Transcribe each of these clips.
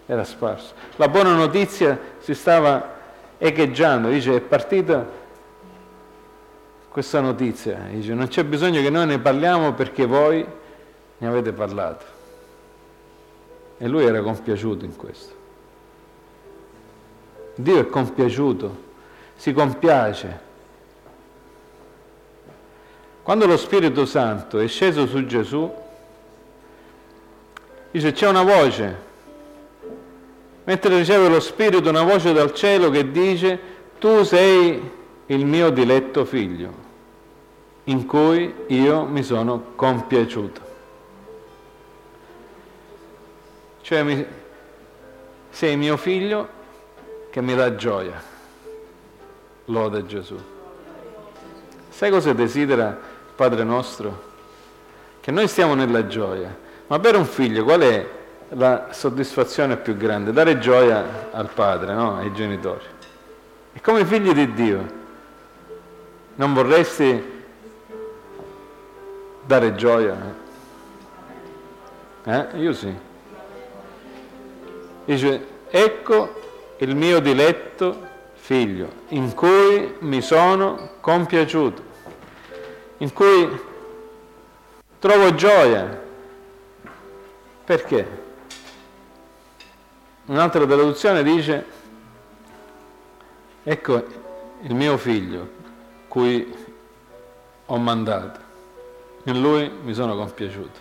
era sparso. La buona notizia si stava echeggiando, dice, è partita questa notizia, dice, non c'è bisogno che noi ne parliamo perché voi ne avete parlato. E lui era compiaciuto in questo. Dio è compiaciuto, si compiace. Quando lo Spirito Santo è sceso su Gesù, dice, c'è una voce, mentre riceve lo Spirito, una voce dal cielo che dice, tu sei il mio diletto figlio, in cui io mi sono compiaciuto. Cioè, sei mio figlio che mi dà gioia. Lode Gesù. Sai cosa desidera Padre nostro? Che noi stiamo nella gioia. Ma per un figlio qual è la soddisfazione più grande? Dare gioia al padre, no? Ai genitori. E come figli di Dio non vorresti dare gioia? Io sì. Dice, ecco il mio diletto figlio, in cui mi sono compiaciuto, in cui trovo gioia. Perché? Un'altra traduzione dice, ecco il mio figlio, cui ho mandato, in lui mi sono compiaciuto.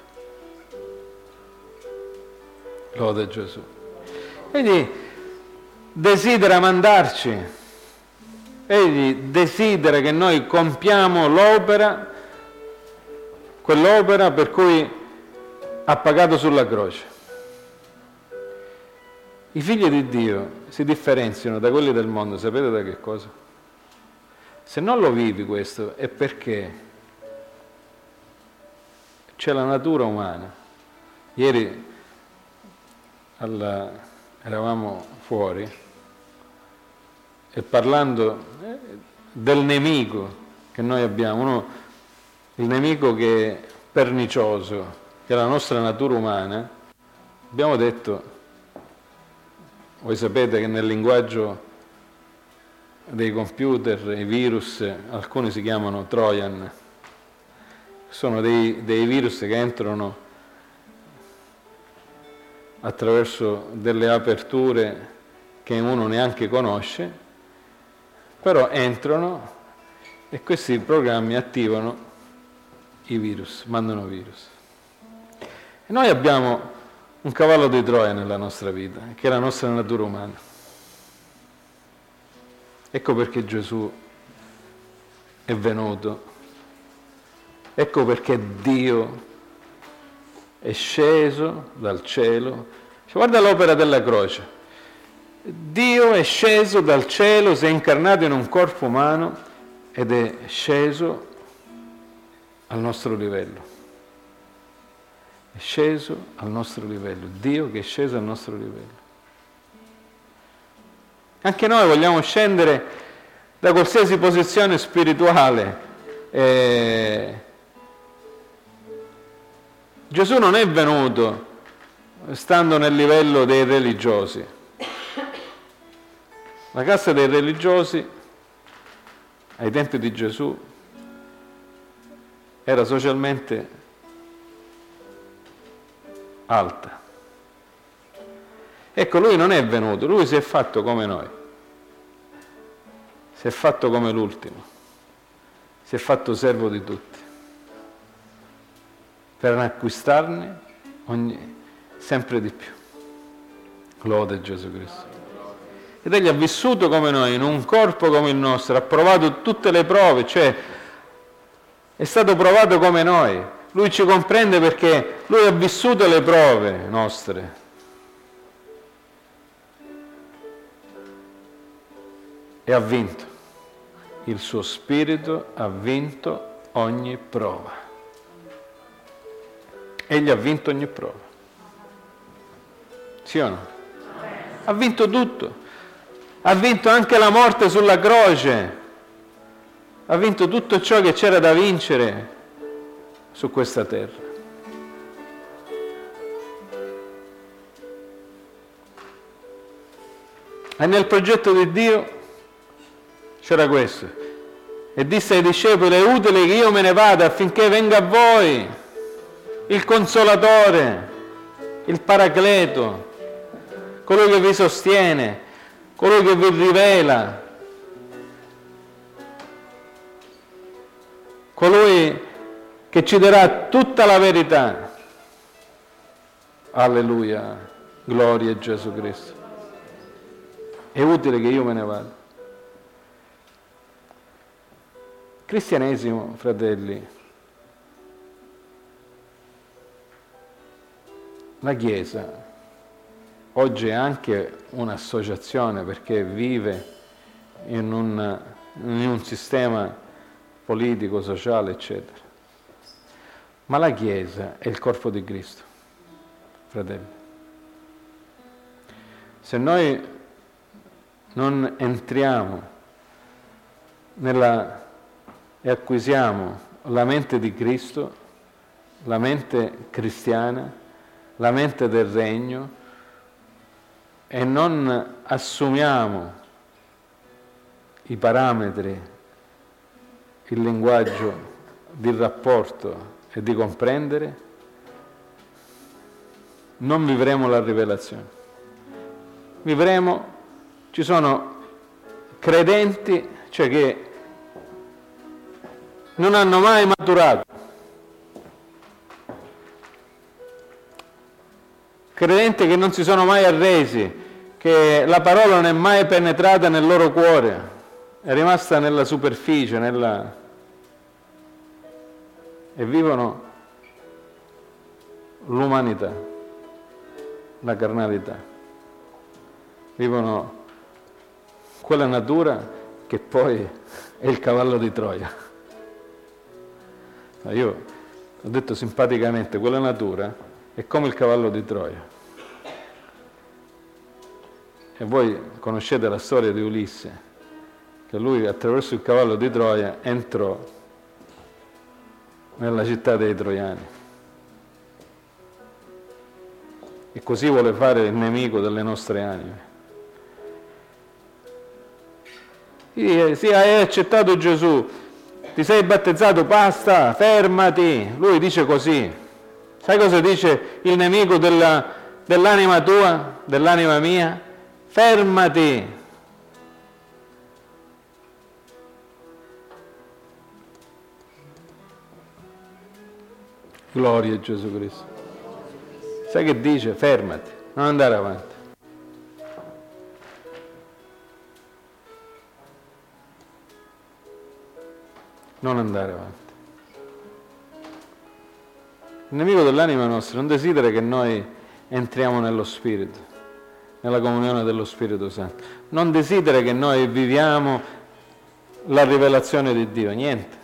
Lode Gesù. Egli desidera mandarci, egli desidera che noi compiamo l'opera, quell'opera per cui ha pagato sulla croce. I figli di Dio si differenziano da quelli del mondo, sapete da che cosa? Se non lo vivi questo è perché c'è la natura umana. Ieri eravamo fuori e parlando del nemico che noi abbiamo, il nemico che è pernicioso, che è la nostra natura umana, abbiamo detto, voi sapete che nel linguaggio dei computer, i virus, alcuni si chiamano Trojan, sono dei virus che entrano attraverso delle aperture che uno neanche conosce, però entrano e questi programmi attivano i virus, mandano virus. E noi abbiamo un cavallo di Troia nella nostra vita, che è la nostra natura umana. Ecco perché Gesù è venuto, ecco perché Dio è sceso dal cielo. Guarda l'opera della croce. Dio è sceso dal cielo, si è incarnato in un corpo umano ed è sceso al nostro livello. È sceso al nostro livello. Dio che è sceso al nostro livello. Anche noi vogliamo scendere da qualsiasi posizione spirituale. Gesù non è venuto stando nel livello dei religiosi. La casta dei religiosi ai tempi di Gesù era socialmente alta. Ecco, lui non è venuto, lui si è fatto come noi, si è fatto come l'ultimo, si è fatto servo di tutti, per acquistarne sempre di più. Lode Gesù Cristo. Ed egli ha vissuto come noi, in un corpo come il nostro, ha provato tutte le prove, cioè è stato provato come noi. Lui ci comprende perché lui ha vissuto le prove nostre. E ha vinto. Il suo spirito ha vinto ogni prova. Egli ha vinto ogni prova. Sì o no? Ha vinto tutto. Ha vinto anche la morte sulla croce. Ha vinto tutto ciò che c'era da vincere su questa terra. E nel progetto di Dio c'era questo. E disse ai discepoli: è utile che io me ne vada affinché venga a voi il Consolatore, il Paracleto, colui che vi sostiene, colui che vi rivela, colui che ci darà tutta la verità. Alleluia, gloria a Gesù Cristo. È utile che io me ne vada. Cristianesimo, fratelli, la Chiesa oggi è anche un'associazione perché vive in un sistema politico, sociale, eccetera. Ma la Chiesa è il corpo di Cristo, fratelli. Se noi non entriamo e acquisiamo la mente di Cristo, la mente cristiana, la mente del regno, e non assumiamo i parametri, il linguaggio di rapporto e di comprendere, non vivremo la rivelazione. Ci sono credenti, cioè che non hanno mai maturato, credenti che non si sono mai arresi, che la parola non è mai penetrata nel loro cuore, è rimasta nella superficie, e vivono l'umanità, la carnalità, vivono quella natura che poi è il cavallo di Troia. Io ho detto simpaticamente, quella natura è come il cavallo di Troia. E voi conoscete la storia di Ulisse, che lui attraverso il cavallo di Troia entrò nella città dei Troiani. E così vuole fare il nemico delle nostre anime. Sì, hai accettato Gesù, ti sei battezzato, basta, fermati. Lui dice così. Sai cosa dice il nemico dell'anima tua, dell'anima mia? Fermati. Gloria a Gesù Cristo. Sai che dice? Fermati, non andare avanti. Non andare avanti. Il nemico dell'anima nostra non desidera che noi entriamo nello Spirito, nella comunione dello Spirito Santo. Non desidera che noi viviamo la rivelazione di Dio, niente.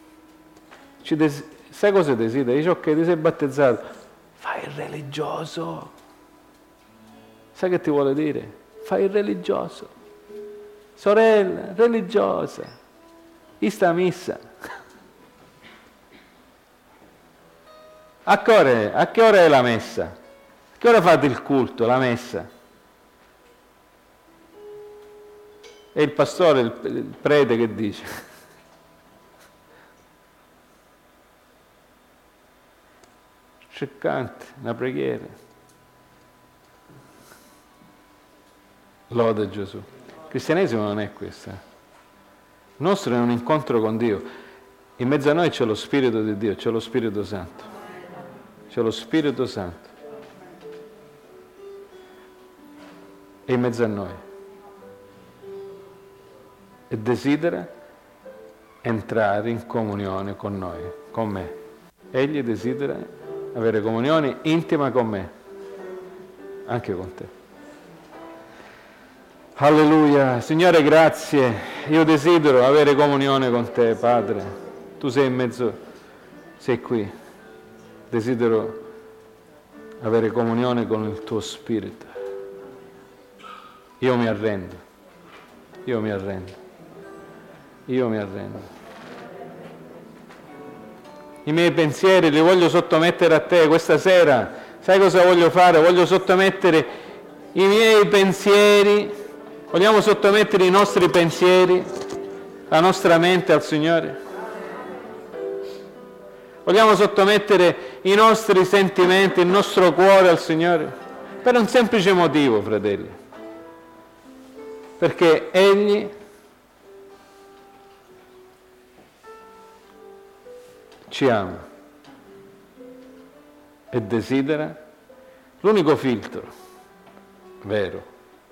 Sai cosa desidera? Dice: ok, ti sei battezzato, fai il religioso. Sai che ti vuole dire? Fai il religioso. Sorella, religiosa. Sta a missa. A che ora è la messa? A che ora fate il culto, la messa? E il pastore, il prete che dice? Cercante, una preghiera. Lode Gesù. Il cristianesimo non è questo. Il nostro è un incontro con Dio. In mezzo a noi c'è lo Spirito di Dio, c'è lo Spirito Santo. C'è lo Spirito Santo. È in mezzo a noi. E desidera entrare in comunione con noi, con me. Egli desidera avere comunione intima con me, anche con te. Alleluia. Signore, grazie. Io desidero avere comunione con te, Padre. Tu sei in mezzo, sei qui. Desidero avere comunione con il tuo Spirito. Io mi arrendo. Io mi arrendo. Io mi arrendo. I miei pensieri li voglio sottomettere a te questa sera. Sai cosa voglio fare? Voglio sottomettere i miei pensieri Vogliamo sottomettere i nostri pensieri, la nostra mente al Signore? Vogliamo sottomettere i nostri sentimenti, il nostro cuore al Signore? Per un semplice motivo, fratelli. Perché Egli ci ama e desidera l'unico filtro vero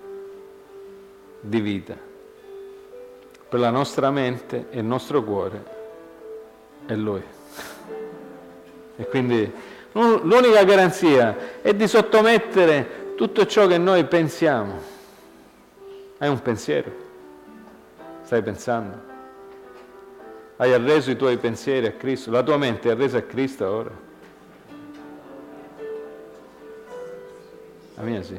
di vita per la nostra mente e il nostro cuore è Lui. E quindi l'unica garanzia è di sottomettere tutto ciò che noi pensiamo. Hai un pensiero? Stai pensando? Hai arreso i tuoi pensieri a Cristo? La tua mente è arresa a Cristo ora? La mia sì.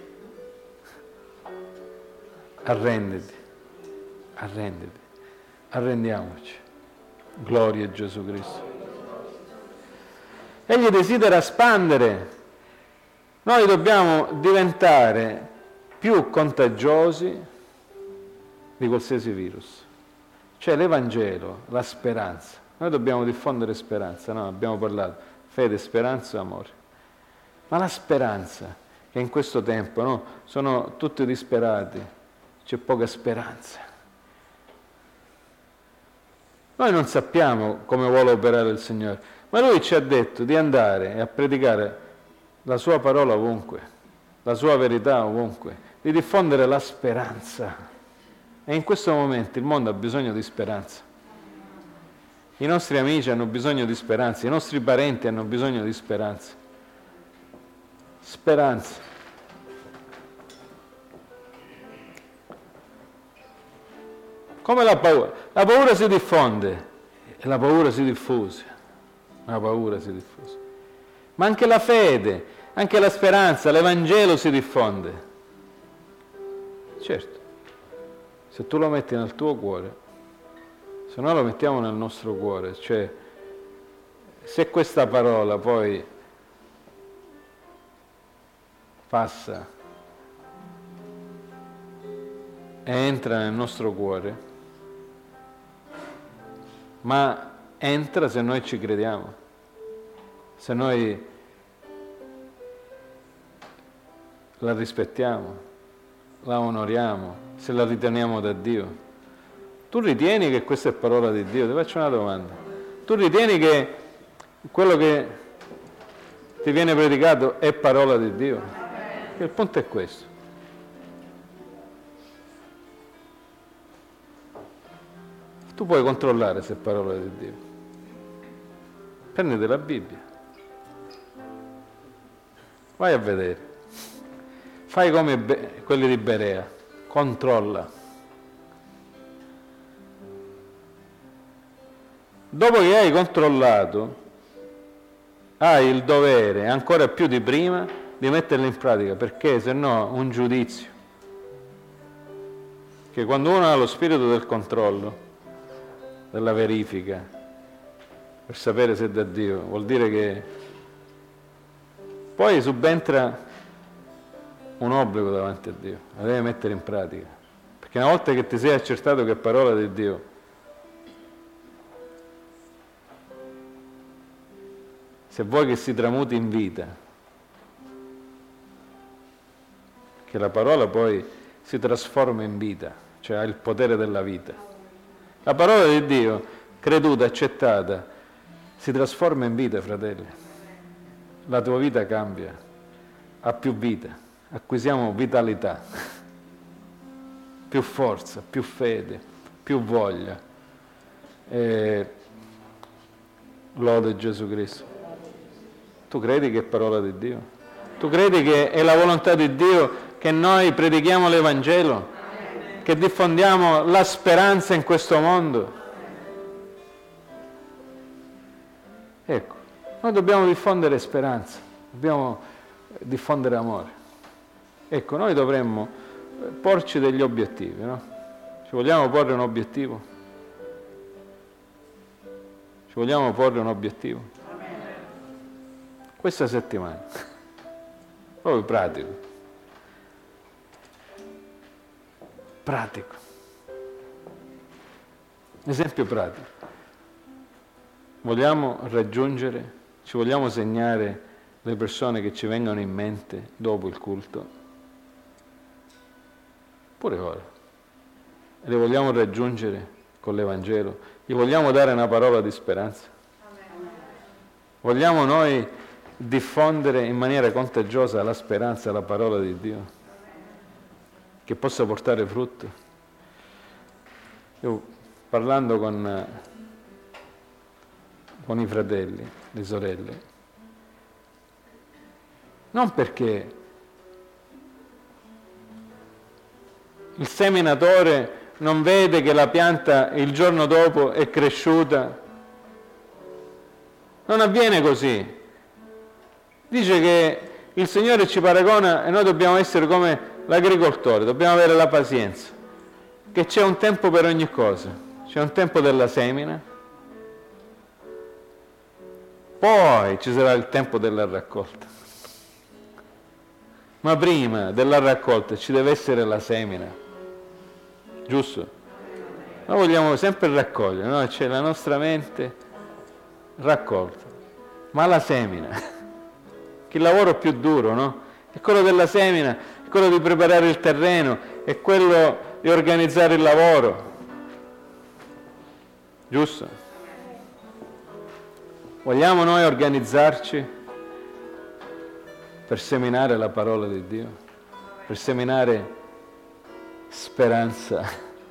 Arrenditi, arrendiamoci. Gloria a Gesù Cristo. Egli desidera espandere. Noi dobbiamo diventare più contagiosi di qualsiasi virus. Cioè l'Evangelo, la speranza. Noi dobbiamo diffondere speranza, no? Abbiamo parlato, fede, speranza, amore. Ma la speranza, che in questo tempo, no? Sono tutti disperati, c'è poca speranza. Noi non sappiamo come vuole operare il Signore, ma Lui ci ha detto di andare a predicare la Sua parola ovunque, la Sua verità ovunque, di diffondere la speranza. E in questo momento il mondo ha bisogno di speranza. I nostri amici hanno bisogno di speranza, i nostri parenti hanno bisogno di speranza. Speranza. Come la paura? La paura si diffonde e la paura si diffuse. La paura si diffuse. Ma anche la fede, anche la speranza, l'Evangelo si diffonde. Certo. Se tu lo metti nel tuo cuore, se noi lo mettiamo nel nostro cuore, cioè se questa parola poi passa e entra nel nostro cuore, ma entra se noi ci crediamo, se noi la rispettiamo, la onoriamo, se la riteniamo da Dio. Tu ritieni che questa è parola di Dio? Ti faccio una domanda. Tu ritieni che quello che ti viene predicato è parola di Dio? Il punto è questo. Tu puoi controllare se è parola di Dio. Prendete la Bibbia. Vai a vedere. Fai come quelli di Berea. Controlla. Dopo che hai controllato, hai il dovere, ancora più di prima, di metterlo in pratica, perché se no un giudizio. Che quando uno ha lo spirito del controllo, della verifica, per sapere se è da Dio, vuol dire che poi subentra un obbligo davanti a Dio, la devi mettere in pratica. Perché una volta che ti sei accertato che è parola di Dio, se vuoi che si tramuti in vita, che la parola poi si trasforma in vita, cioè ha il potere della vita. La parola di Dio, creduta, accettata, si trasforma in vita, fratelli. La tua vita cambia, ha più vita, acquisiamo vitalità, più forza, più fede, più voglia. Lode Gesù Cristo. Tu credi che è parola di Dio? Tu credi che è la volontà di Dio che noi predichiamo l'Evangelo? Che diffondiamo la speranza in questo mondo? Ecco, noi dobbiamo diffondere speranza, dobbiamo diffondere amore. Ecco, noi dovremmo porci degli obiettivi, no? Ci vogliamo porre un obiettivo? Ci vogliamo porre un obiettivo? Questa settimana, proprio pratico. pratico. Esempio pratico. Vogliamo raggiungere, ci vogliamo segnare le persone che ci vengono in mente dopo il culto? Pure ora. Le vogliamo raggiungere con l'Evangelo? Gli vogliamo dare una parola di speranza? Vogliamo noi diffondere in maniera contagiosa la speranza, la parola di Dio, che possa portare frutto? Io, parlando con i fratelli, le sorelle, non perché il seminatore non vede che la pianta il giorno dopo è cresciuta, non avviene così. Dice che il Signore ci paragona e noi dobbiamo essere come l'agricoltore, dobbiamo avere la pazienza, che c'è un tempo per ogni cosa, c'è un tempo della semina, poi ci sarà il tempo della raccolta. Ma prima della raccolta ci deve essere la semina, giusto? Noi vogliamo sempre raccogliere, no? C'è la nostra mente raccolta, ma la semina, che il lavoro più duro, no? È quello della semina, è quello di preparare il terreno, è quello di organizzare il lavoro, giusto? Vogliamo noi organizzarci per seminare la parola di Dio, per seminare speranza,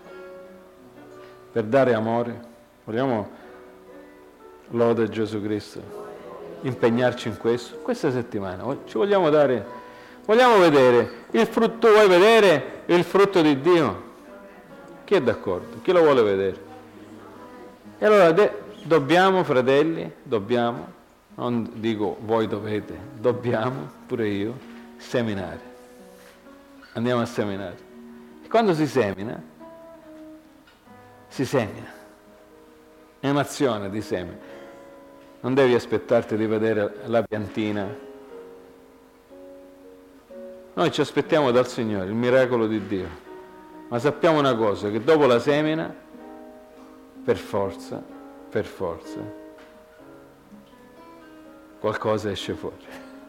per dare amore? Vogliamo, lode Gesù Cristo, impegnarci in questo? Questa settimana ci vogliamo vedere il frutto. Vuoi vedere il frutto di Dio? Chi è d'accordo? Chi lo vuole vedere? E allora dobbiamo, fratelli, non dico voi dovete, dobbiamo, pure io, seminare. Andiamo a seminare. E quando si semina, è un'azione di semina. Non devi aspettarti di vedere la piantina. Noi ci aspettiamo dal Signore il miracolo di Dio, ma sappiamo una cosa, che dopo la semina, per forza, qualcosa esce fuori.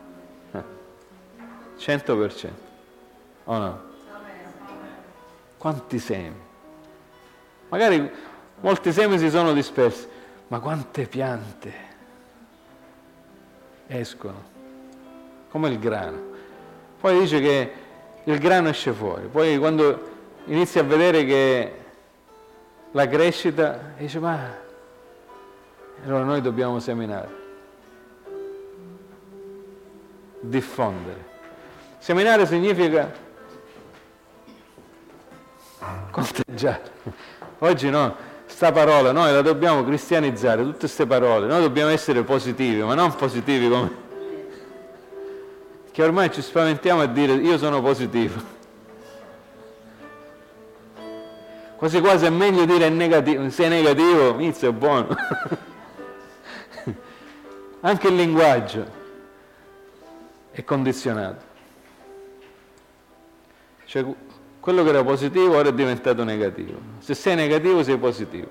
100%. O no? Quanti semi? Magari molti semi si sono dispersi, ma quante piante escono? Come il grano. Poi dice che il grano esce fuori. Poi quando inizi a vedere che la crescita, dice, ma allora noi dobbiamo seminare. Diffondere. Seminare significa conteggiare. Oggi no, sta parola noi la dobbiamo cristianizzare, tutte queste parole, noi dobbiamo essere positivi, ma non positivi come che ormai ci spaventiamo a dire io sono positivo. Quasi quasi è meglio dire negativo, sei negativo, inizio è buono. Anche il linguaggio è condizionato. Cioè, quello che era positivo ora è diventato negativo. Se sei negativo sei positivo.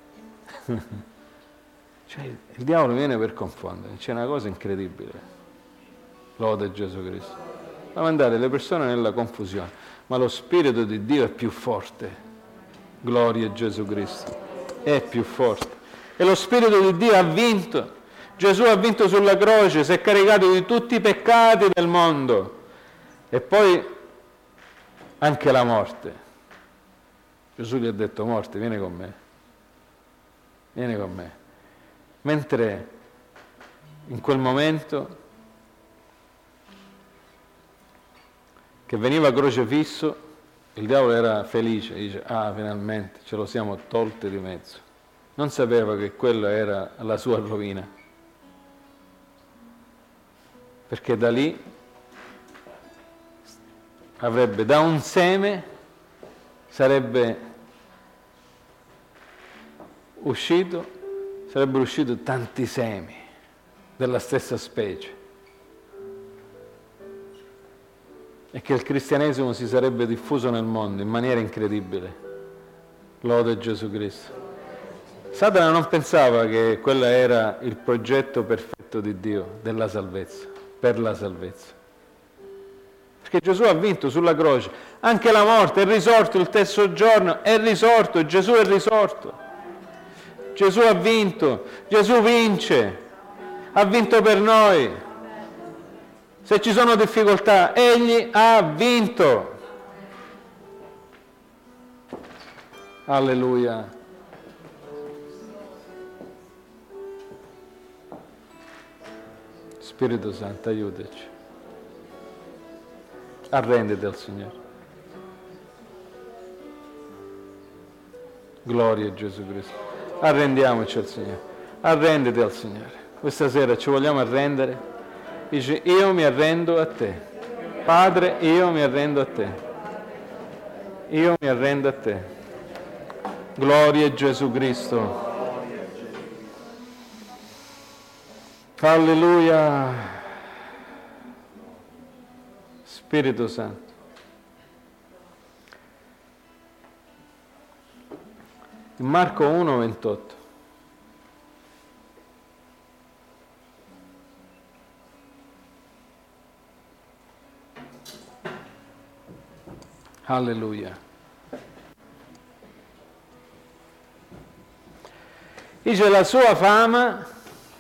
Cioè, il diavolo viene per confondere, c'è una cosa incredibile. Lode Gesù Cristo. Fa mandare le persone nella confusione, ma lo Spirito di Dio è più forte. Gloria a Gesù Cristo. È più forte. E lo Spirito di Dio ha vinto. Gesù ha vinto sulla croce, si è caricato di tutti i peccati del mondo. E poi anche la morte. Gesù gli ha detto, morte, vieni con me. Vieni con me. Mentre in quel momento che veniva crocefisso, il diavolo era felice, dice, finalmente ce lo siamo tolte di mezzo. Non sapeva che quella era la sua rovina. Perché da lì avrebbe, da un seme, sarebbero usciti tanti semi della stessa specie. e che il cristianesimo si sarebbe diffuso nel mondo in maniera incredibile. Lode Gesù Cristo. Satana non pensava che quello era il progetto perfetto di Dio della salvezza, per la salvezza. Perché Gesù ha vinto sulla croce, anche la morte, è risorto il terzo giorno, è risorto, Gesù è risorto. Gesù ha vinto, Gesù vince, ha vinto per noi. Se ci sono difficoltà, Egli ha vinto. Alleluia. Spirito Santo, aiutaci. Arrenditi al Signore. Gloria a Gesù Cristo. Arrendiamoci al Signore. Arrenditi al Signore. Questa sera ci vogliamo arrendere. Dice, io mi arrendo a te. Padre, io mi arrendo a te. Io mi arrendo a te. Gloria a Gesù Cristo. Alleluia. Spirito Santo. Marco 1,28. Alleluia. Dice, la sua fama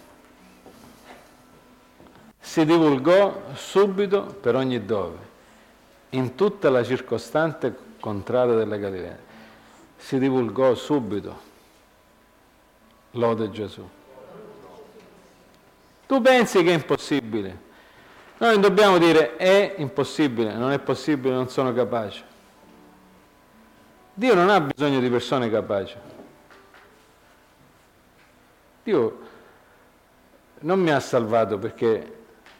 si divulgò subito per ogni dove, in tutta la circostante contrada della Galilea. Si divulgò subito. Lode Gesù. Tu pensi che è impossibile? Noi dobbiamo dire è impossibile, non è possibile, non sono capace. Dio non ha bisogno di persone capaci. Dio non mi ha salvato perché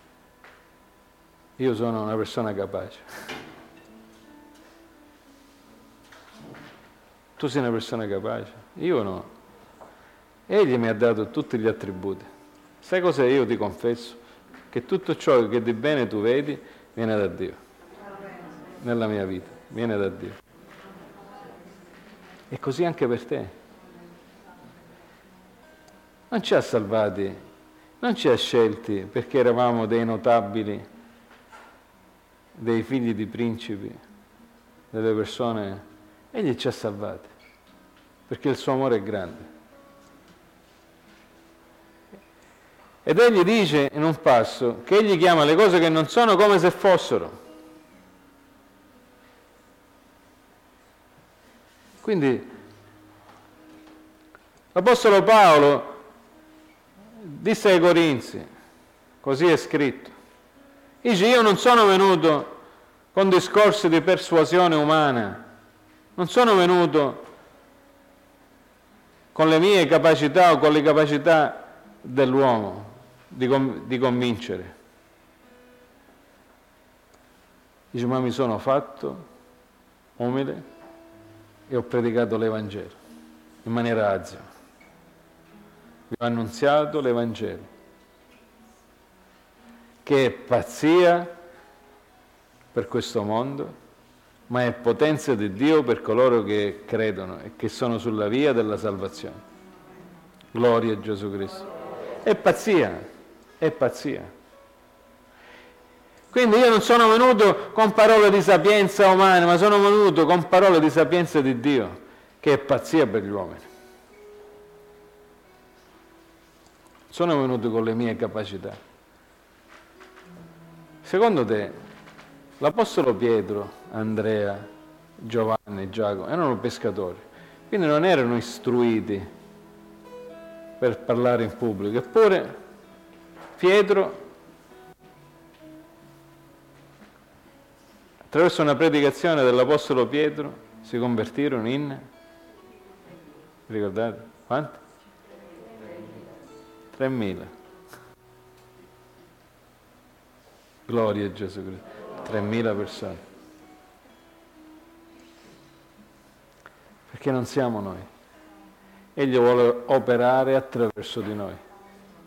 io sono una persona capace. Tu sei una persona capace? Io no. Egli mi ha dato tutti gli attributi. Sai cos'è? Io ti confesso che tutto ciò che di bene tu vedi viene da Dio. Nella mia vita, viene da Dio. E così anche per te. Non ci ha salvati, non ci ha scelti perché eravamo dei notabili, dei figli di principi, delle persone. Egli ci ha salvati perché il suo amore è grande. Ed egli dice in un passo che egli chiama le cose che non sono come se fossero. Quindi l'Apostolo Paolo disse ai Corinzi, così è scritto, dice, io non sono venuto con discorsi di persuasione umana, non sono venuto con le mie capacità o con le capacità dell'uomo di convincere. Dice, ma mi sono fatto umile e ho predicato l'Evangelo in maniera azia. Vi ho annunziato l'Evangelo, che è pazzia per questo mondo, ma è potenza di Dio per coloro che credono e che sono sulla via della salvazione. Gloria a Gesù Cristo. È pazzia, è pazzia. Quindi io non sono venuto con parole di sapienza umana, ma sono venuto con parole di sapienza di Dio, che è pazzia per gli uomini. Sono venuto con le mie capacità. Secondo te, l'Apostolo Pietro, Andrea, Giovanni, Giacomo erano pescatori, quindi non erano istruiti per parlare in pubblico. Eppure Pietro, attraverso una predicazione dell'Apostolo Pietro, si convertirono in, ricordate, quanti? 3.000. Gloria a Gesù Cristo. 3.000 persone. Perché non siamo noi. Egli vuole operare attraverso di noi.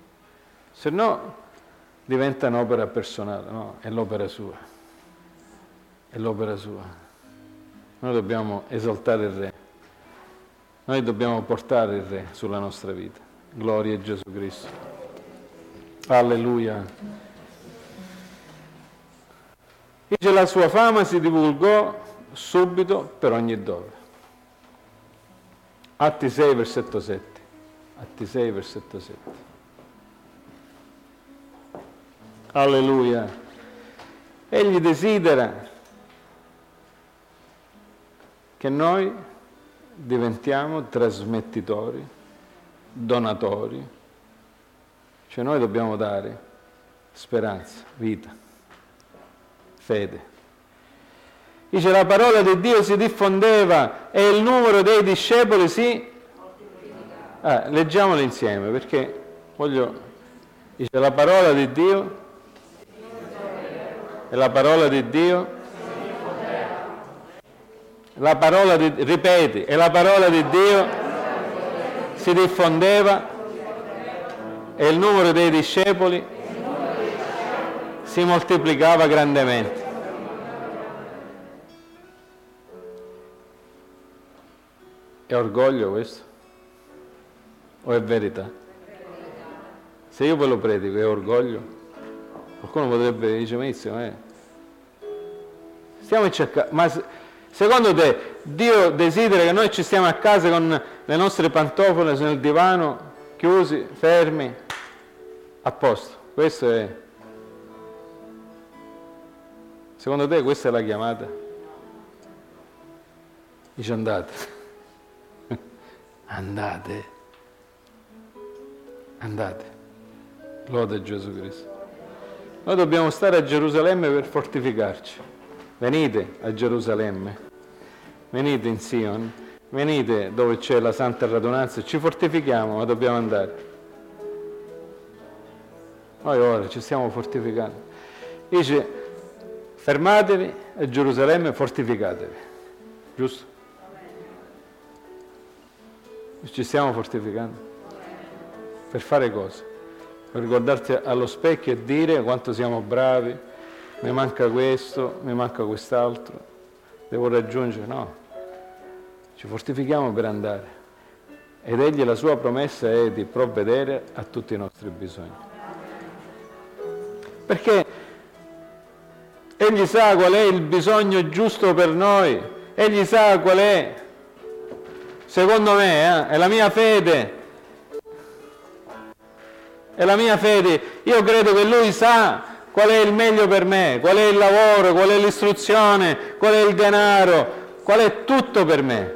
Se no diventa un'opera personale, no? È l'opera sua. è l'opera sua. Noi dobbiamo esaltare il Re. Noi dobbiamo portare il Re sulla nostra vita. Gloria a Gesù Cristo. Alleluia. Dice la sua fama si divulgò subito per ogni dove. Atti 6, versetto 7. Atti 6, versetto 7. Alleluia. Egli desidera che noi diventiamo trasmettitori, donatori, cioè noi dobbiamo dare speranza, vita, fede. Dice la parola di Dio si diffondeva e il numero dei discepoli si... leggiamolo insieme perché voglio... Dice la parola di Dio e la parola di Dio... La parola di... Ripeti, e la parola di Dio si diffondeva e il numero dei discepoli si moltiplicava grandemente. È orgoglio questo? O è verità? Se io ve lo predico è orgoglio? Qualcuno potrebbe dire, ma stiamo cercando, ma secondo te Dio desidera che noi ci stiamo a casa con le nostre pantofole nel divano, chiusi, fermi, a posto? Questo è... Secondo te questa è la chiamata? Dice andate. Andate, lode Gesù Cristo. Noi dobbiamo stare a Gerusalemme per fortificarci. Venite a Gerusalemme, venite in Sion, venite dove c'è la Santa Radunanza, ci fortifichiamo, ma dobbiamo andare. Noi ora ci stiamo fortificando. Dice, fermatevi a Gerusalemme, fortificatevi. Giusto? Ci stiamo fortificando. Per fare cosa? Per guardarsi allo specchio e dire quanto siamo bravi, mi manca questo, mi manca quest'altro, devo raggiungere. No, ci fortifichiamo per andare. Ed egli, la sua promessa è di provvedere a tutti i nostri bisogni. Perché egli sa qual è il bisogno giusto per noi, egli sa qual è. Secondo me, è la mia fede. È la mia fede. Io credo che Lui sa qual è il meglio per me, qual è il lavoro, qual è l'istruzione, qual è il denaro, qual è tutto per me.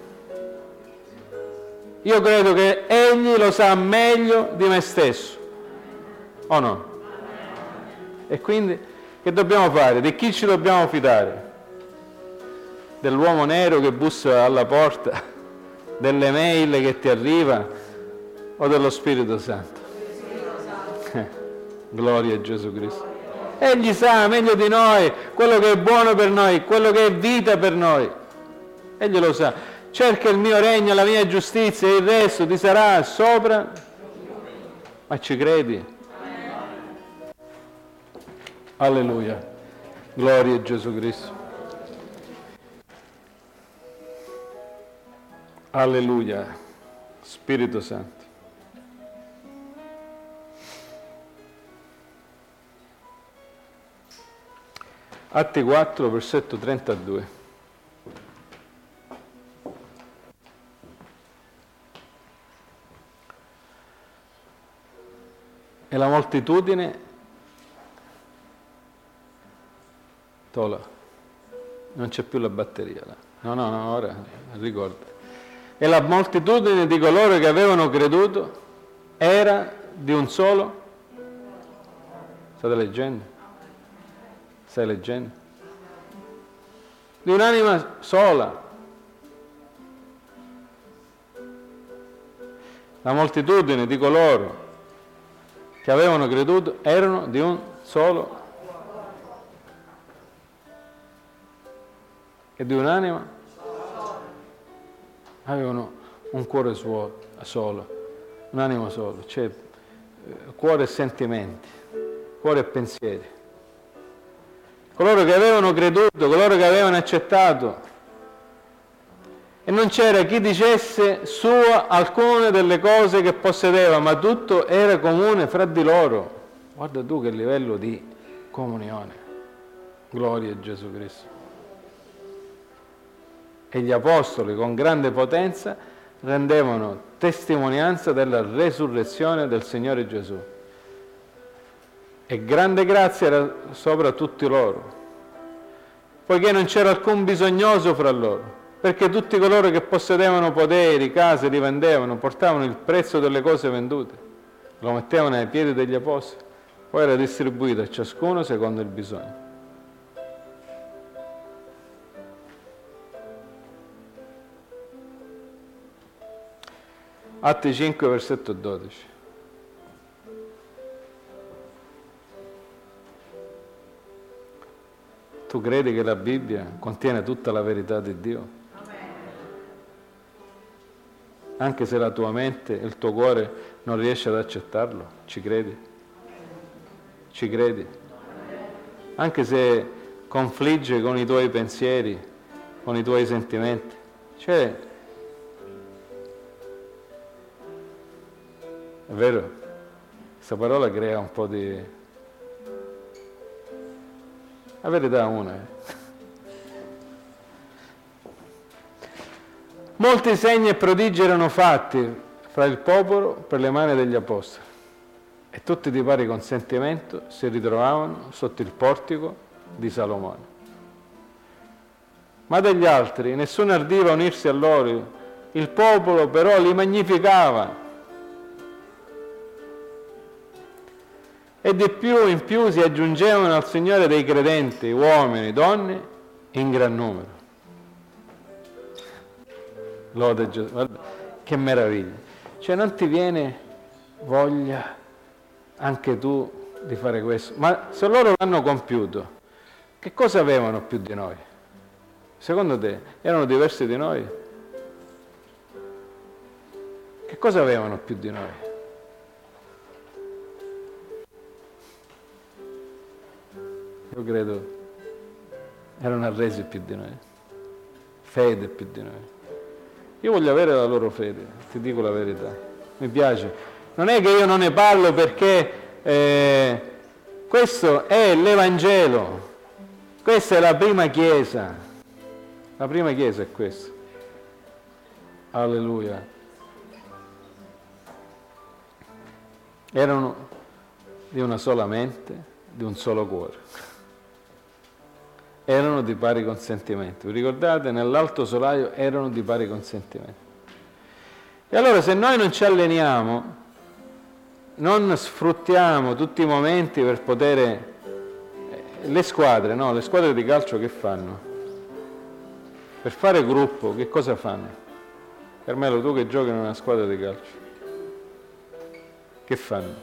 Io credo che Egli lo sa meglio di me stesso. O no? E quindi che dobbiamo fare? Di chi ci dobbiamo fidare? Dell'uomo nero che bussa alla porta? Delle mail che ti arriva o dello Spirito Santo? Gloria a Gesù Cristo. Egli sa meglio di noi quello che è buono per noi, quello che è vita per noi. Egli lo sa. Cerca il mio regno, la mia giustizia e il resto ti sarà sopra. Ma ci credi? Alleluia. Gloria a Gesù Cristo. Alleluia, Spirito Santo. Atti 4, versetto 32. E la moltitudine, Tola, non c'è più la batteria là. No, ora ricorda. E la moltitudine di coloro che avevano creduto era di un solo. State leggendo? Stai leggendo? Di un'anima sola. La moltitudine di coloro che avevano creduto erano di un solo e di un'anima avevano un cuore solo, un'anima sola, cioè cuore e sentimenti, cuore e pensieri. coloro che avevano creduto, coloro che avevano accettato. E non c'era chi dicesse sua alcune delle cose che possedeva, ma tutto era comune fra di loro. Guarda tu che livello di comunione. Gloria a Gesù Cristo. E gli apostoli con grande potenza rendevano testimonianza della resurrezione del Signore Gesù. E grande grazia era sopra tutti loro, poiché non c'era alcun bisognoso fra loro, perché tutti coloro che possedevano poderi, case, li vendevano, portavano il prezzo delle cose vendute, lo mettevano ai piedi degli apostoli, poi era distribuito a ciascuno secondo il bisogno. Atti 5, versetto 12. Tu credi che la Bibbia contiene tutta la verità di Dio? Anche se la tua mente, il tuo cuore non riesce ad accettarlo, ci credi? Ci credi? Anche se confligge con i tuoi pensieri, con i tuoi sentimenti. Cioè, è vero, questa parola crea un po' di... La verità è una. Molti segni e prodigi erano fatti fra il popolo per le mani degli apostoli e tutti di pari consentimento si ritrovavano sotto il portico di Salomone. Ma degli altri nessuno ardiva a unirsi a loro, il popolo però li magnificava. E di più in più si aggiungevano al Signore dei credenti, uomini, donne, in gran numero. Lode Gesù, guarda, che meraviglia. Cioè non ti viene voglia anche tu di fare questo? Ma se loro l'hanno compiuto, che cosa avevano più di noi? Secondo te erano diversi di noi? Che cosa avevano più di noi? Io credo erano arresi più di noi, fede più di noi. Io voglio avere la loro fede, ti dico la verità, mi piace. Non è che io non ne parlo perché questo è l'Evangelo, questa è la prima Chiesa, la prima Chiesa è questa. Alleluia. Erano di una sola mente, di un solo cuore. Erano di pari consentimento. Vi ricordate? Nell'alto solaio erano di pari consentimento. E allora se noi non ci alleniamo, non sfruttiamo tutti i momenti per poter... Le squadre, no? Le squadre di calcio che fanno? Per fare gruppo, che cosa fanno? Carmelo, tu che giochi in una squadra di calcio, che fanno?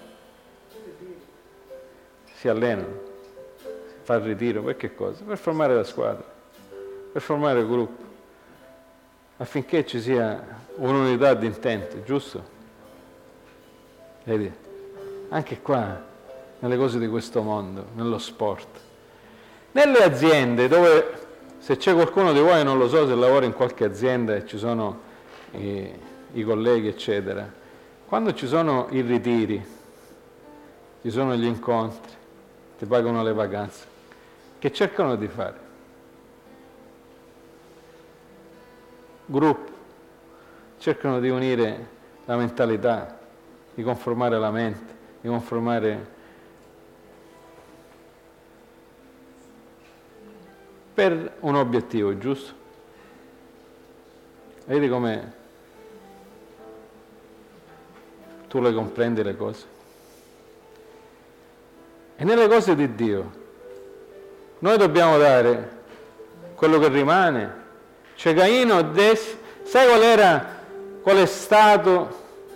Si allenano. Fa il ritiro, per che cosa? Per formare la squadra, per formare il gruppo, affinché ci sia un'unità di intento, giusto? Vedi? Anche qua, nelle cose di questo mondo, nello sport. Nelle aziende dove, se c'è qualcuno di voi, non lo so se lavora in qualche azienda e ci sono i colleghi, eccetera, quando ci sono i ritiri, ci sono gli incontri, ti pagano le vacanze, che cercano di fare? Gruppo, cercano di unire la mentalità, di conformare la mente, di conformare per un obiettivo, giusto? Vedi come tu le comprendi le cose. E nelle cose di Dio noi dobbiamo dare quello che rimane. Cioè Caino, sai qual è stato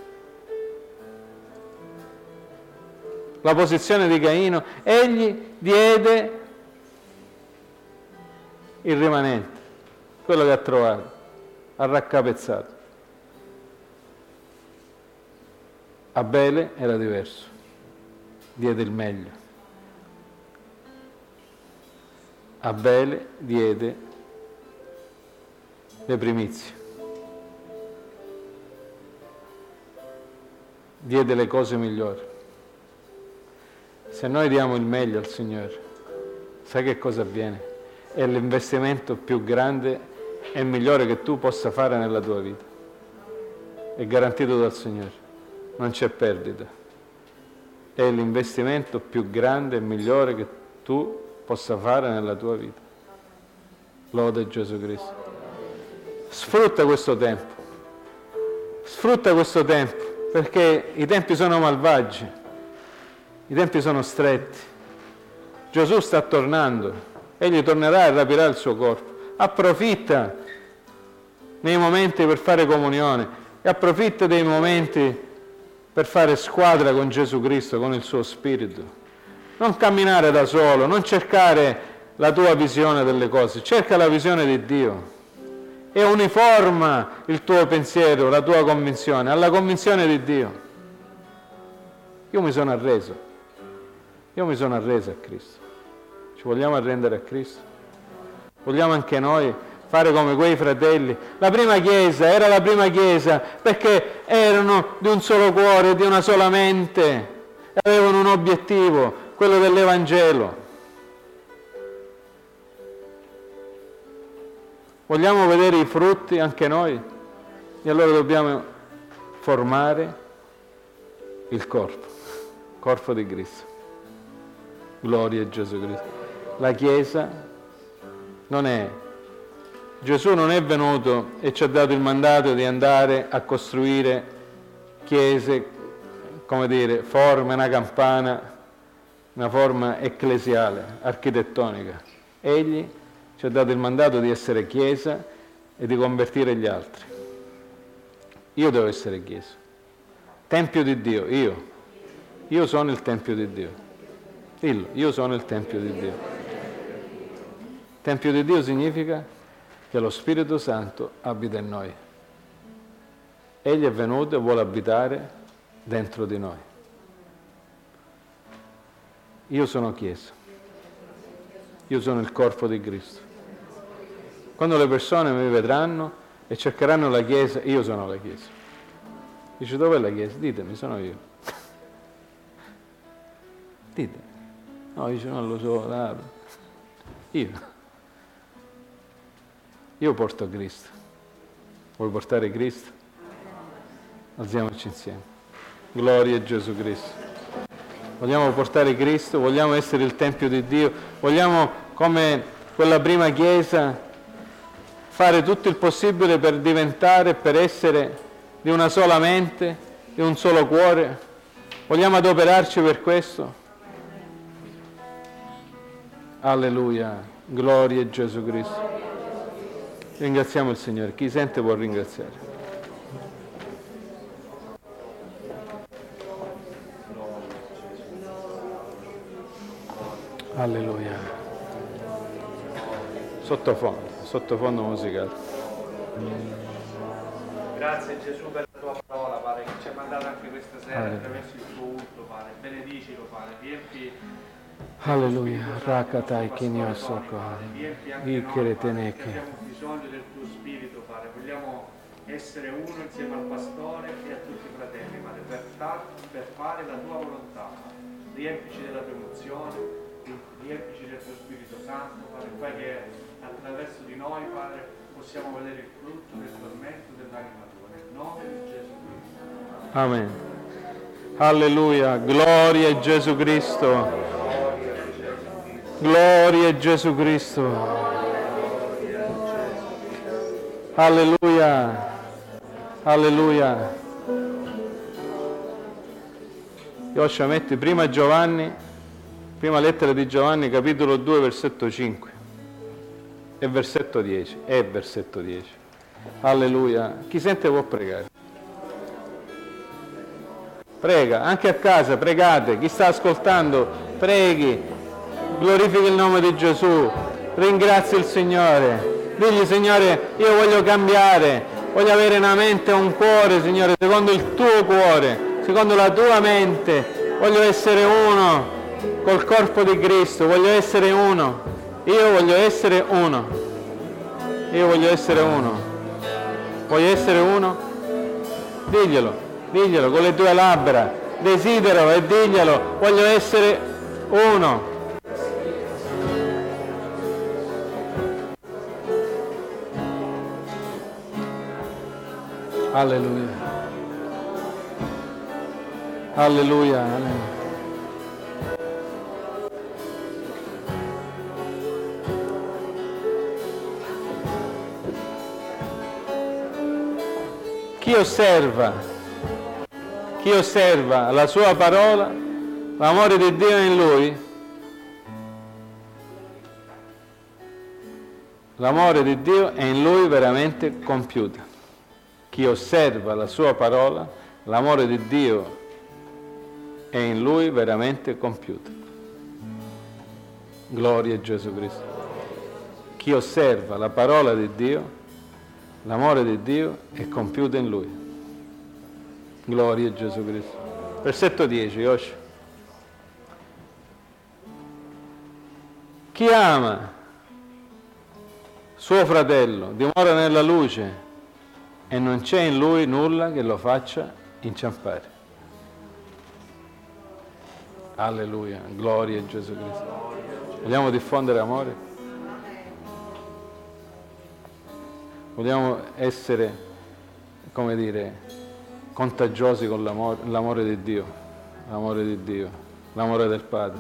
la posizione di Caino? Egli diede il rimanente, quello che ha trovato, ha raccapezzato. Abele era diverso, diede il meglio. Abele diede le primizie, diede le cose migliori. Se noi diamo il meglio al Signore, sai che cosa avviene? È l'investimento più grande e migliore che tu possa fare nella tua vita. È garantito dal Signore, non c'è perdita. È l'investimento più grande e migliore che tu possa fare nella tua vita. Lode Gesù Cristo. Sfrutta questo tempo, perché i tempi sono malvagi, i tempi sono stretti. Gesù sta tornando, egli tornerà e rapirà il suo corpo. Approfitta nei momenti per fare comunione e approfitta dei momenti per fare squadra con Gesù Cristo, con il suo Spirito. Non camminare da solo, non cercare la tua visione delle cose, cerca la visione di Dio e uniforma il tuo pensiero, la tua convinzione alla convinzione di Dio. Io mi sono arreso a Cristo. Ci vogliamo arrendere a Cristo? Vogliamo anche noi fare come quei fratelli? La prima Chiesa era la prima Chiesa perché erano di un solo cuore, di una sola mente e avevano un obiettivo, quello dell'Evangelo. Vogliamo vedere i frutti anche noi? E allora dobbiamo formare il corpo di Cristo. Gloria a Gesù Cristo. La Chiesa non è... Gesù non è venuto e ci ha dato il mandato di andare a costruire chiese, come dire, forme, una campana, una forma ecclesiale, architettonica. Egli ci ha dato il mandato di essere Chiesa e di convertire gli altri. Io devo essere Chiesa. Tempio di Dio, io sono il Tempio di Dio. Dillo, io sono il Tempio di Dio. Tempio di Dio significa che lo Spirito Santo abita in noi. Egli è venuto e vuole abitare dentro di noi. Io sono Chiesa. Io sono il corpo di Cristo. Quando le persone mi vedranno e cercheranno la Chiesa, io sono la Chiesa. Dice, dov'è la Chiesa? Ditemi, sono io. Ditemi. No, dice, non lo so. Io porto Cristo. Vuoi portare Cristo? Alziamoci insieme. Gloria a Gesù Cristo. Vogliamo portare Cristo? Vogliamo essere il Tempio di Dio? Vogliamo, come quella prima Chiesa, fare tutto il possibile per diventare, per essere di una sola mente, di un solo cuore? Vogliamo adoperarci per questo? Alleluia, gloria a Gesù Cristo. Ringraziamo il Signore. Chi sente può ringraziare. Alleluia. Sottofondo musicale. Grazie Gesù per la tua parola, Padre, che ci hai mandato anche questa sera attraverso il tuo urto, Padre. Benedicilo, Padre. Riempi. Alleluia. Rakatai kinyo soko. Ikere teneke. Abbiamo bisogno del tuo spirito, Padre. Vogliamo essere uno insieme al pastore e a tutti i fratelli, Padre, per fare la tua volontà. Riempici della tua emozione, riempici del tuo Spirito Santo, Padre, fai che attraverso di noi, Padre, possiamo vedere il frutto del tormento dell'anima tua, nel nome di Gesù Cristo. Amen. Alleluia. Gloria a Gesù Cristo. Gloria a Gesù Cristo. Alleluia. Alleluia. Yoscia, metti prima Giovanni, prima lettera di Giovanni, capitolo 2, versetto 5 e versetto 10. E versetto 10. Alleluia. Chi sente può pregare. Prega, anche a casa, pregate. Chi sta ascoltando, preghi. Glorifica il nome di Gesù. Ringrazia il Signore. Digli, Signore, io voglio cambiare. Voglio avere una mente e un cuore, Signore, secondo il tuo cuore. Secondo la tua mente, voglio essere uno col corpo di Cristo, voglio essere uno. Io voglio essere uno. Io voglio essere uno. Vuoi essere uno? Diglielo con le tue labbra. Desidero e diglielo. Voglio essere uno. Alleluia. Alleluia. Alleluia. Chi osserva la sua parola, l'amore di Dio è in lui, l'amore di Dio è in lui veramente compiuto. Chi osserva la sua parola, l'amore di Dio è in lui veramente compiuto. Gloria a Gesù Cristo. Chi osserva la parola di Dio, l'amore di Dio è compiuto in lui. Gloria a Gesù Cristo. Versetto 10, Yoshi. Chi ama suo fratello dimora nella luce e non c'è in lui nulla che lo faccia inciampare. Alleluia. Gloria a Gesù Cristo. Vogliamo diffondere amore? Vogliamo essere, come dire, contagiosi con l'amore di Dio, l'amore di Dio, l'amore del Padre,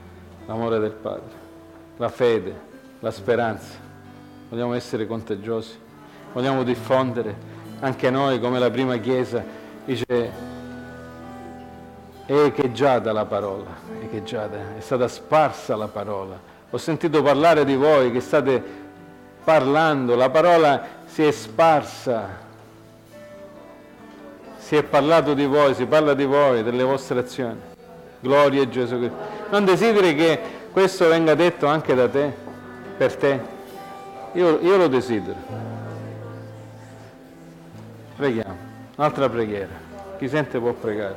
la fede, la speranza. Vogliamo essere contagiosi, vogliamo diffondere anche noi, come la prima Chiesa dice, è echeggiata la parola, è stata sparsa la parola. Ho sentito parlare di voi che state parlando, la parola si è sparsa. Si è parlato di voi, si parla di voi, delle vostre azioni. Gloria a Gesù Cristo. Non desideri che questo venga detto anche da te, per te? Io lo desidero. Preghiamo. Un'altra preghiera. Chi sente può pregare.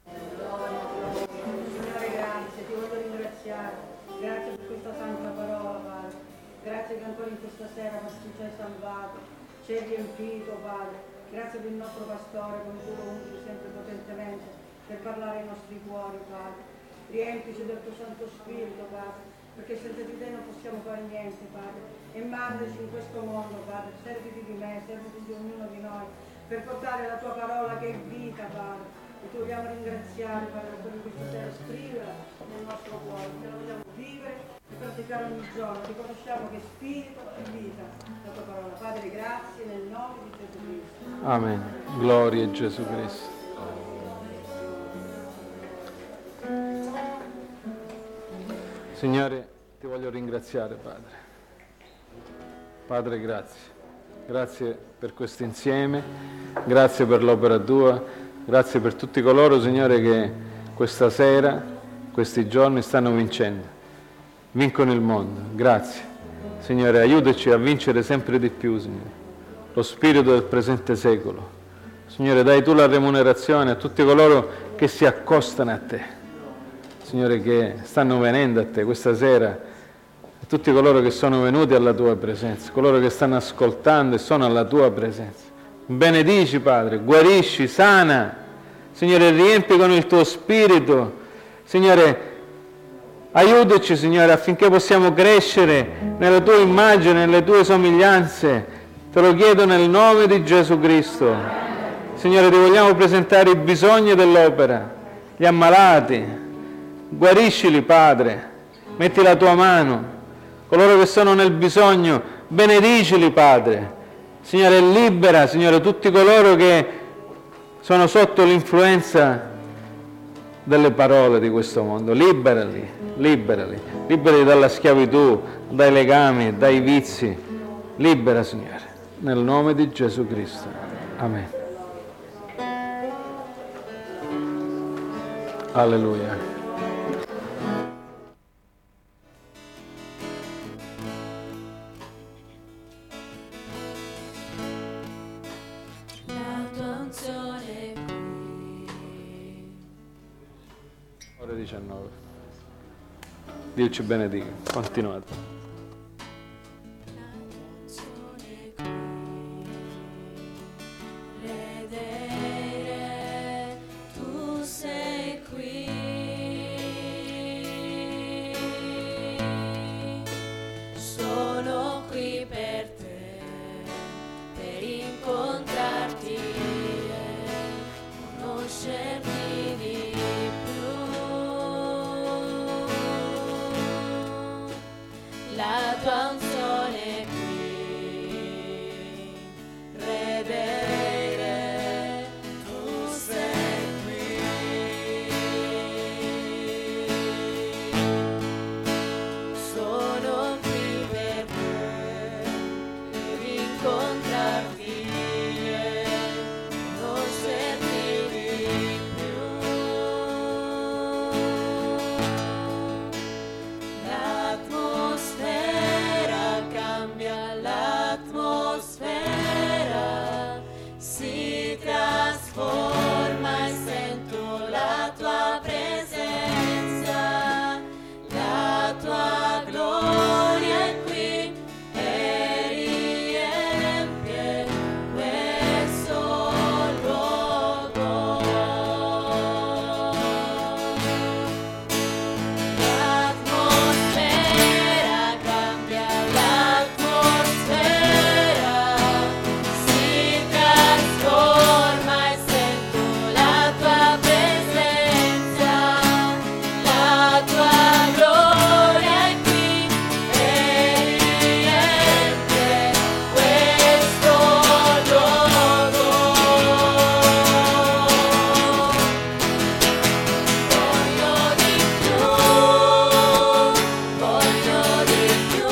Signore, grazie, ti voglio ringraziare. Grazie per questa santa parola, Padre. Grazie che ancora in questa sera ci hai salvato, ci hai riempito, Padre. Grazie per il nostro pastore, come tu lo ungi sempre potentemente per parlare ai nostri cuori, Padre. Riempici del tuo Santo Spirito, Padre, perché senza di te non possiamo fare niente, Padre. E mandaci in questo mondo, Padre, serviti di me, serviti di ognuno di noi, per portare la tua parola che è vita, Padre. E ti vogliamo ringraziare, Padre, per questa sera, scriverla nel nostro cuore, che la vogliamo vivere e praticare ogni giorno. Riconosciamo che spirito e vita la tua parola. Padre, grazie nel nome di Gesù Cristo. Amen. Gloria a Gesù Cristo. Signore, ti voglio ringraziare, Padre. Padre, grazie. Grazie per questo insieme, grazie per l'opera tua, grazie per tutti coloro, Signore, che questa sera, questi giorni stanno vincendo. Vincono il mondo. Grazie. Signore, aiutaci a vincere sempre di più, Signore. Lo spirito del presente secolo. Signore, dai tu la remunerazione a tutti coloro che si accostano a te. Signore, che stanno venendo a te questa sera, a tutti coloro che sono venuti alla tua presenza, coloro che stanno ascoltando e sono alla tua presenza. Benedici, Padre, guarisci, sana. Signore, riempi con il tuo spirito. Signore, aiutaci, Signore, affinché possiamo crescere nella tua immagine, nelle tue somiglianze. Te lo chiedo nel nome di Gesù Cristo. Signore, ti vogliamo presentare i bisogni dell'opera, gli ammalati. Guariscili, Padre. Metti la tua mano. Coloro che sono nel bisogno, benedicili, Padre. Signore, libera, Signore, tutti coloro che sono sotto l'influenza delle parole di questo mondo. Liberali, liberali dalla schiavitù, dai legami, dai vizi. Libera, Signore, nel nome di Gesù Cristo. Amen. Alleluia. Ore 19. Dio ci benedica. Continuate. l'atmosfera si trasforma e sento la tua presenza, la tua gloria è qui e riempie questo luogo. L'atmosfera cambia, l'atmosfera si trasforma e sento la tua presenza, la tua gloria è qui e riempie questo luogo. Voglio di più,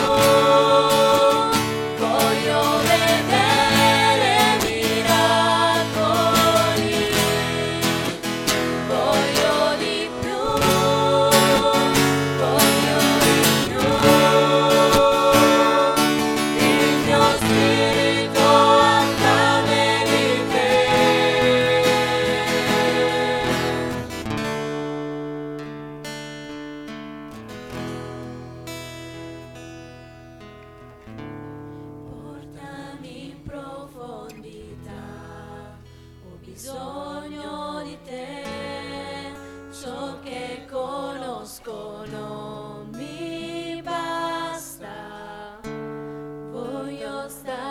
voglio vedere miracoli, voglio di più, il mio spirito ha fame di te. Portami in profondità, ho bisogno di te, ciò che conosco non mi basta, voglio stare